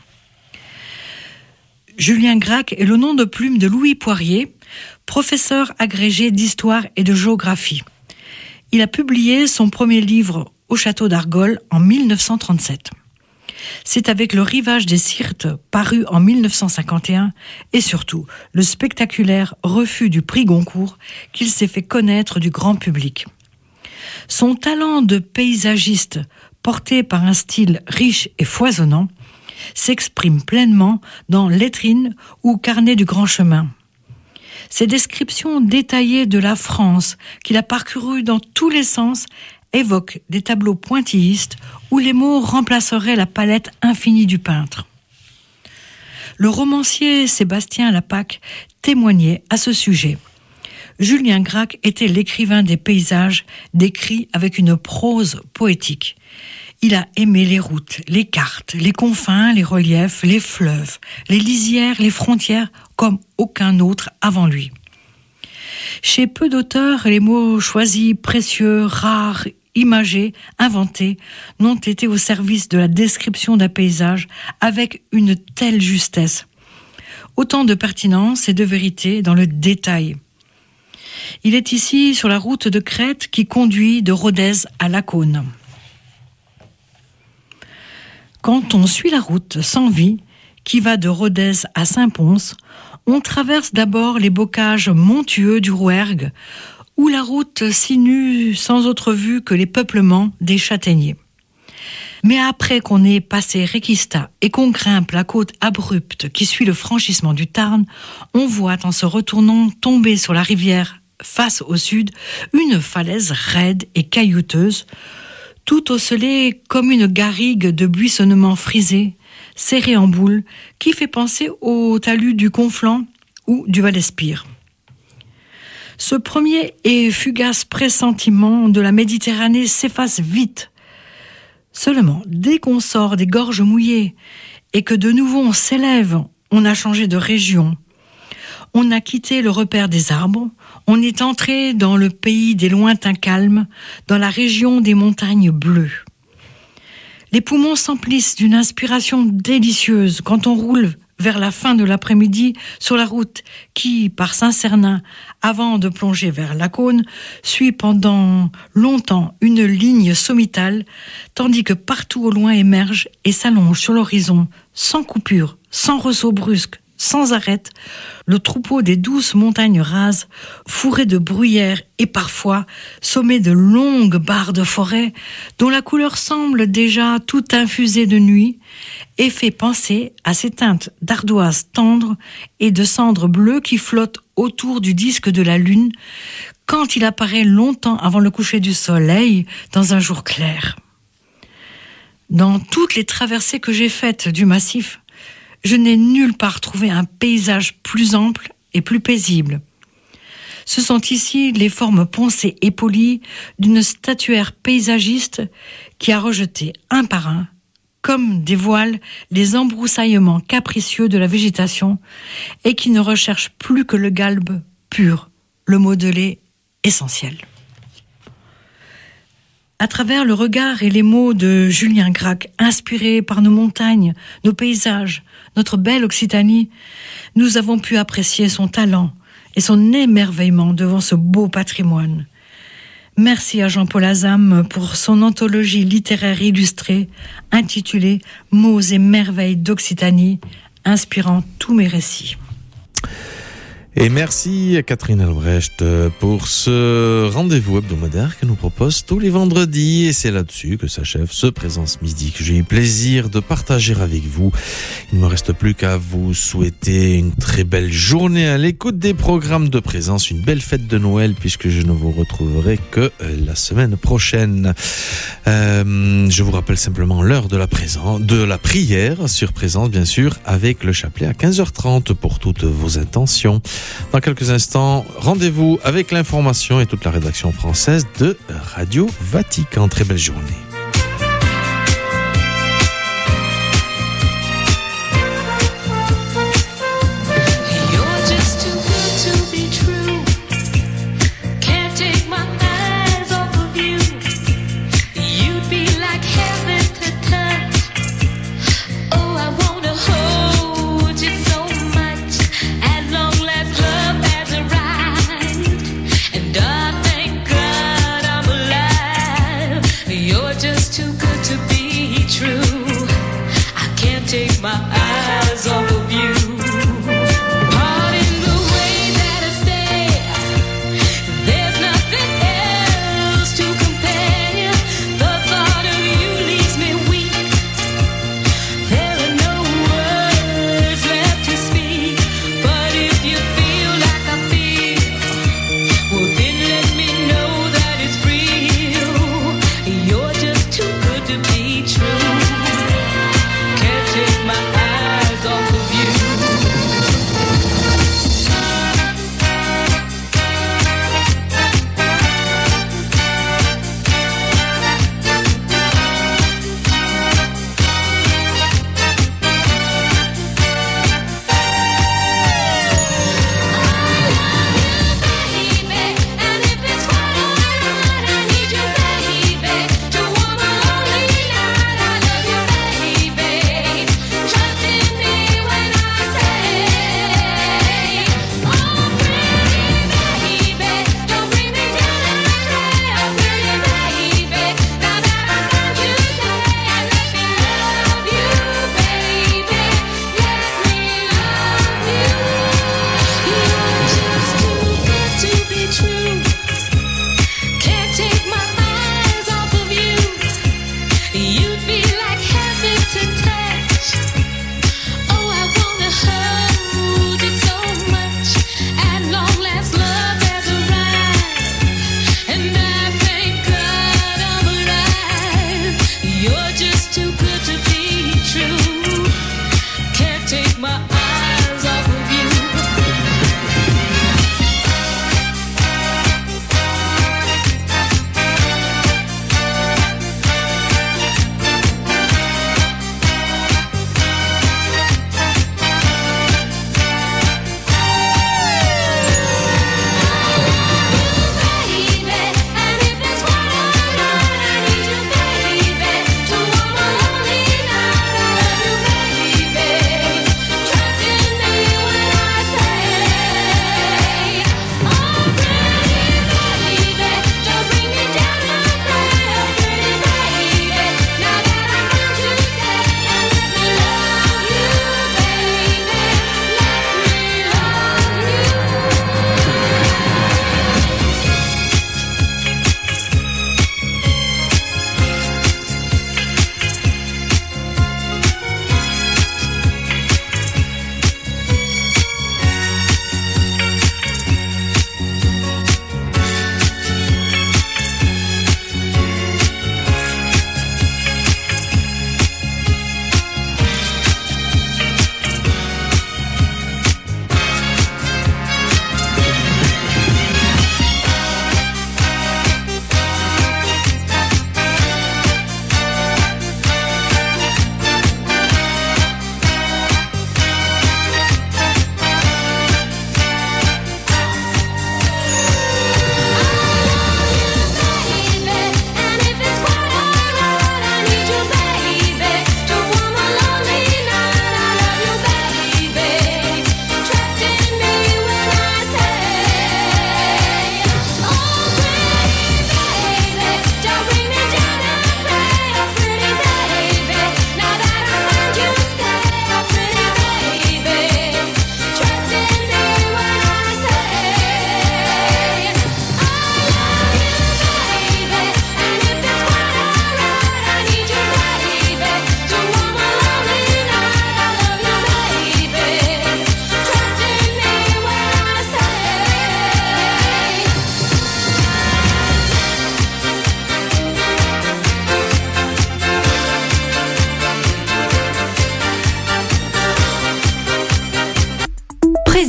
Julien Gracq est le nom de plume de Louis Poirier, professeur agrégé d'histoire et de géographie. Il a publié son premier livre au château d'Argol en 1937. C'est avec Le Rivage des Syrtes, paru en 1951, et surtout le spectaculaire refus du prix Goncourt qu'il s'est fait connaître du grand public. Son talent de paysagiste, porté par un style riche et foisonnant, s'exprime pleinement dans Lettrines ou Carnet du Grand Chemin. Ses descriptions détaillées de la France, qu'il a parcourue dans tous les sens, évoquent des tableaux pointillistes où les mots remplaceraient la palette infinie du peintre. Le romancier Sébastien Lapaque témoignait à ce sujet. Julien Gracq était l'écrivain des paysages, décrits avec une prose poétique. Il a aimé les routes, les cartes, les confins, les reliefs, les fleuves, les lisières, les frontières, comme aucun autre avant lui. Chez peu d'auteurs, les mots choisis, précieux, rares, imagés, inventés, n'ont été au service de la description d'un paysage avec une telle justesse. Autant de pertinence et de vérité dans le détail. Il est ici sur la route de Crète qui conduit de Rodez à Lacaune. Quand on suit la route sans vie, qui va de Rodez à Saint-Pons, on traverse d'abord les bocages montueux du Rouergue, où la route sinue sans autre vue que les peuplements des châtaigniers. Mais après qu'on ait passé Requista et qu'on grimpe la côte abrupte qui suit le franchissement du Tarn, on voit en se retournant tomber sur la rivière face au sud une falaise raide et caillouteuse, tout ocellée comme une garrigue de buissonnement frisé, serré en boule, qui fait penser au talus du Conflent ou du Val-Espire. Ce premier et fugace pressentiment de la Méditerranée s'efface vite. Seulement, dès qu'on sort des gorges mouillées et que de nouveau on s'élève, on a changé de région. On a quitté le repère des arbres, on est entré dans le pays des lointains calmes, dans la région des montagnes bleues. Les poumons s'emplissent d'une inspiration délicieuse quand on roule vers la fin de l'après-midi sur la route qui, par Saint-Cernin, avant de plonger vers Lacaune, suit pendant longtemps une ligne sommitale, tandis que partout au loin émerge et s'allonge sur l'horizon, sans coupure, sans ressaut brusque, sans arrêt, le troupeau des douces montagnes rases, fourrées de bruyères et parfois sommées de longues barres de forêt, dont la couleur semble déjà tout infusée de nuit, et fait penser à ces teintes d'ardoise tendres et de cendres bleues qui flottent autour du disque de la lune, quand il apparaît longtemps avant le coucher du soleil dans un jour clair. Dans toutes les traversées que j'ai faites du massif, je n'ai nulle part trouvé un paysage plus ample et plus paisible. Ce sont ici les formes poncées et polies d'une statuaire paysagiste qui a rejeté un par un, comme des voiles, les embroussaillements capricieux de la végétation et qui ne recherche plus que le galbe pur, le modelé essentiel. À travers le regard et les mots de Julien Gracq, inspirés par nos montagnes, nos paysages, notre belle Occitanie, nous avons pu apprécier son talent et son émerveillement devant ce beau patrimoine. Merci à Jean-Paul Azam pour son anthologie littéraire illustrée intitulée « Mots et merveilles d'Occitanie », inspirant tous mes récits. Et merci à Catherine Albrecht pour ce rendez-vous hebdomadaire qu'elle nous propose tous les vendredis. Et c'est là-dessus que s'achève ce Présence Midi que j'ai eu plaisir de partager avec vous. Il ne me reste plus qu'à vous souhaiter une très belle journée à l'écoute des programmes de Présence, une belle fête de Noël puisque je ne vous retrouverai que la semaine prochaine. Je vous rappelle simplement l'heure de la prière sur Présence, bien sûr, avec le chapelet à 15h30 pour toutes vos intentions. Dans quelques instants, rendez-vous avec l'information et toute la rédaction française de Radio Vatican. Très belle journée. Take my eyes off of you. Pardon the way that I stare. There's nothing else to compare. The thought of you leaves me weak. There are no words left to speak. But if you feel like I feel, well then let me know that it's real. You're just too good to be true. Take my eyes off of you.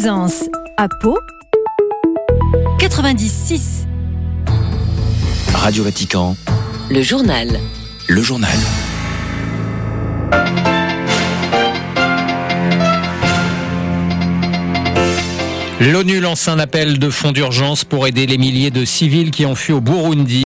Plaisance à Pau 96. Radio Vatican, Le journal. le journal. L'ONU lance un appel de fonds d'urgence pour aider les milliers de civils qui ont fui au Burundi.